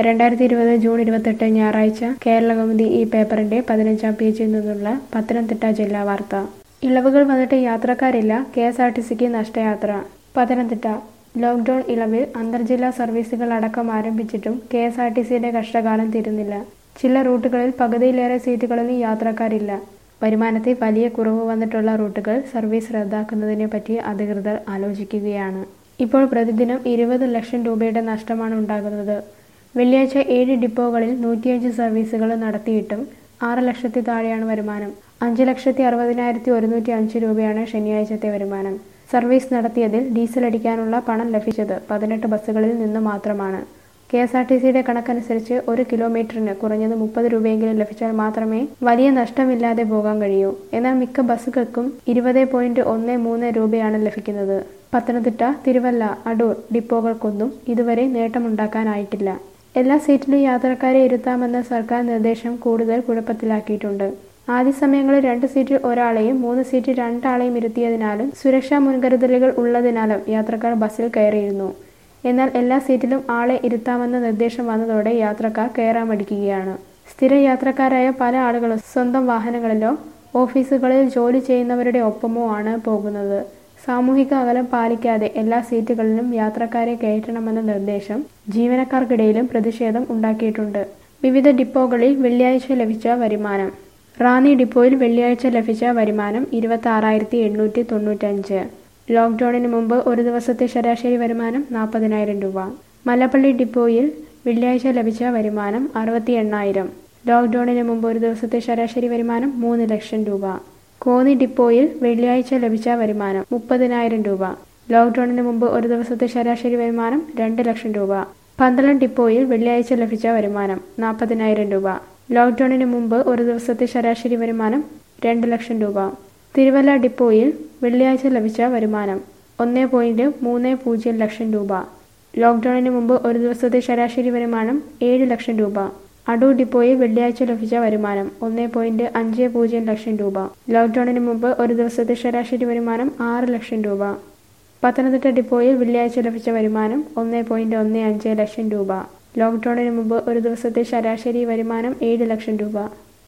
2020 June 28 ഞായറാഴ്ച കേരളകൗമുദി ഈ പേപ്പറിന്റെ 15-ാം പേജിൽ നിന്നുള്ള പത്തനംതിട്ട ജില്ലാ വാർത്ത. ഇളവുകൾ വന്നിട്ട് യാത്രക്കാരില്ല, കെഎസ്ആർടിസിക്ക് നഷ്ടയാത്ര. പത്തനംതിട്ട ലോക്ഡൌൺ ഇളവിൽ അന്തർജില്ലാ സർവീസുകൾ അടക്കം ആരംഭിച്ചിട്ടും കെഎസ്ആർടിസിയുടെ കഷ്ടകാലം തീരുന്നില്ല. ചില റൂട്ടുകളിൽ പകുതിയിലേറെ സീറ്റുകളിലും യാത്രക്കാരില്ല. വരുമാനത്തിൽ വലിയ കുറവ് വന്നിട്ടുള്ള റൂട്ടുകൾ സർവീസ് റദ്ദാക്കുന്നതിനെ പറ്റി അധികൃതർ ആലോചിക്കുകയാണ്. ഇപ്പോൾ പ്രതിദിനം 20 ലക്ഷം രൂപയുടെ നഷ്ടമാണ് ഉണ്ടാകുന്നത്. വെള്ളിയാഴ്ച 7 ഡിപ്പോകളിൽ 105 സർവീസുകൾ നടത്തിയിട്ടും 6 ലക്ഷത്തിൽ താഴെയാണ് വരുമാനം. 5,60,105 രൂപയാണ് ശനിയാഴ്ചത്തെ വരുമാനം. സർവീസ് നടത്തിയതിൽ ഡീസൽ അടിക്കാനുള്ള പണം ലഭിച്ചത് 18 ബസ്സുകളിൽ നിന്ന് മാത്രമാണ്. കെഎസ്ആർടിസിയുടെ കണക്കനുസരിച്ച് 1 കിലോമീറ്ററിന് കുറഞ്ഞത് 30 രൂപയെങ്കിലും ലഭിച്ചാൽ മാത്രമേ വലിയ നഷ്ടമില്ലാതെ പോകാൻ കഴിയൂ. എന്നാൽ മിക്ക ബസ്സുകൾക്കും 20.13 രൂപയാണ് ലഭിക്കുന്നത്. പത്തനംതിട്ട, തിരുവല്ല, അടൂർ ഡിപ്പോകൾക്കൊന്നും ഇതുവരെ നേട്ടമുണ്ടാക്കാനായിട്ടില്ല. എല്ലാ സീറ്റിലും യാത്രക്കാരെ ഇരുത്താമെന്ന സർക്കാർ നിർദ്ദേശം കൂടുതൽ കുഴപ്പത്തിലാക്കിയിട്ടുണ്ട്. ആദ്യ സമയങ്ങളിൽ 2 സീറ്റിൽ ഒരാളെയും 3 സീറ്റിൽ 2 ആളെയും ഇരുത്തിയതിനാലും സുരക്ഷാ മുൻകരുതലുകൾ ഉള്ളതിനാലും യാത്രക്കാർ ബസ്സിൽ കയറിയിരുന്നു. എന്നാൽ എല്ലാ സീറ്റിലും ആളെ ഇരുത്താമെന്ന നിർദ്ദേശം വന്നതോടെ യാത്രക്കാർ കയറാൻ മടിക്കുകയാണ്. സ്ഥിര യാത്രക്കാരായ പല ആളുകളും സ്വന്തം വാഹനങ്ങളിലോ ഓഫീസുകളിൽ ജോലി ചെയ്യുന്നവരുടെ ഒപ്പമോ ആണ് പോകുന്നത്. സാമൂഹിക അകലം പാലിക്കാതെ എല്ലാ സീറ്റുകളിലും യാത്രക്കാരെ കയറ്റണമെന്ന നിർദ്ദേശം ജീവനക്കാർക്കിടയിലും പ്രതിഷേധം ഉണ്ടാക്കിയിട്ടുണ്ട്. വിവിധ ഡിപ്പോകളിൽ വെള്ളിയാഴ്ച ലഭിച്ച വരുമാനം. റാന്നി ഡിപ്പോയിൽ വെള്ളിയാഴ്ച ലഭിച്ച വരുമാനം 26,895. ലോക്ഡൌണിന് മുമ്പ് ഒരു ദിവസത്തെ ശരാശരി വരുമാനം 40,000 രൂപ. മലപ്പള്ളി ഡിപ്പോയിൽ വെള്ളിയാഴ്ച ലഭിച്ച വരുമാനം 68,000. ലോക്ഡൌണിന് മുമ്പ് ഒരു ദിവസത്തെ ശരാശരി വരുമാനം 3 ലക്ഷം രൂപ. കോന്നി ഡിപ്പോയിൽ വെള്ളിയാഴ്ച ലഭിച്ച വരുമാനം 30,000 രൂപ. ലോക്ഡൌണിന് മുമ്പ് ഒരു ദിവസത്തെ ശരാശരി വരുമാനം 2 ലക്ഷം രൂപ. പന്തളം ഡിപ്പോയിൽ വെള്ളിയാഴ്ച ലഭിച്ച വരുമാനം 40,000 രൂപ. ലോക്ഡൌണിന് മുമ്പ് ഒരു ദിവസത്തെ ശരാശരി വരുമാനം 2 ലക്ഷം രൂപ. തിരുവല്ല ഡിപ്പോയിൽ വെള്ളിയാഴ്ച ലഭിച്ച വരുമാനം 1.30 ലക്ഷം രൂപ. ലോക്ഡൌണിന് മുമ്പ് ഒരു ദിവസത്തെ ശരാശരി വരുമാനം 7 ലക്ഷം രൂപ. അടൂർ ഡിപ്പോയിൽ വെള്ളിയാഴ്ച ലഭിച്ച വരുമാനം 1.50 ലക്ഷം രൂപ. ലോക്ഡൌണിന് മുമ്പ് ഒരു ദിവസത്തെ ശരാശരി വരുമാനം 6 ലക്ഷം രൂപ. പത്തനംതിട്ട ഡിപ്പോയിൽ വെള്ളിയാഴ്ച ലഭിച്ച വരുമാനം 1.15 ലക്ഷം രൂപ. ലോക്ഡൌണിന് മുമ്പ് ഒരു ദിവസത്തെ ശരാശരി വരുമാനം 7 ലക്ഷം രൂപ.